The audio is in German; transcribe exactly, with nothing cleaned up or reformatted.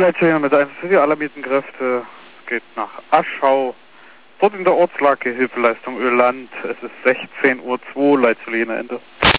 Leitstelle mit eins für die alarmierten Kräfte. Es geht nach Aschau. Dort in der Ortslage Hilfeleistung Öland. Es ist sechzehn Uhr zwei, Leitstelle Ende.